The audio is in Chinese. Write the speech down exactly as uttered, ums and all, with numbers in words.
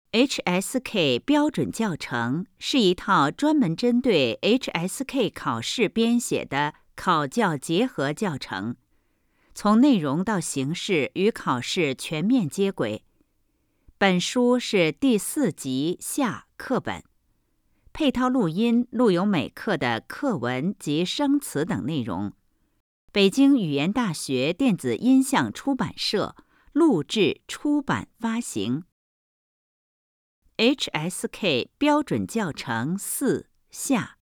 H S K 标准教程是一套专门针对 H S K 考试编写的考教结合教程，从内容到形式与考试全面接轨。本书是第四集下课本，配套录音录有每课的课文及生词等内容。北京语言大学电子音像出版社录制出版发行。H S K 标准教程四下。